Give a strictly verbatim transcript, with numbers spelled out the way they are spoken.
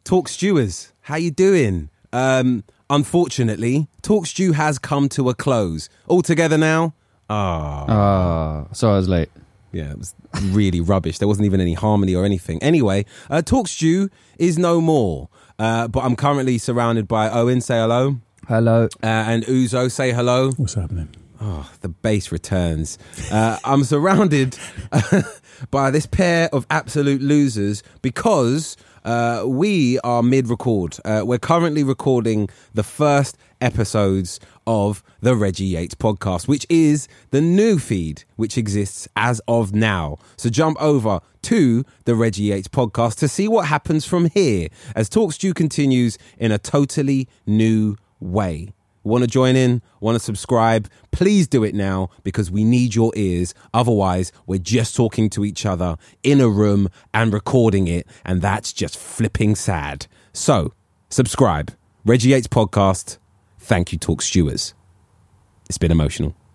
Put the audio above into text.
Talk Stewards, how you doing? Um, unfortunately, Talk Stew has come to a close. All together now? Ah. Ah, sorry I was late. Yeah, it was really rubbish. There wasn't even any harmony or anything. Anyway, uh, Talk Stew is no more. Uh, but I'm currently surrounded by Owen, say hello. Hello. Uh, and Uzo, say hello. What's happening? Oh, the bass returns. Uh, I'm surrounded by this pair of absolute losers because uh, we are mid-record. Uh, we're currently recording the first episodes of the Reggie Yates podcast, which is the new feed which exists as of now. So jump over to the Reggie Yates podcast to see what happens from here as Talk Stew continues in a totally new way. Want to join in? Want to subscribe? Please do it now because we need your ears. Otherwise, we're just talking to each other in a room and recording it, and that's just flipping sad. So, subscribe. Reggie Yates Podcast. Thank you, Talk Stewards. It's been emotional.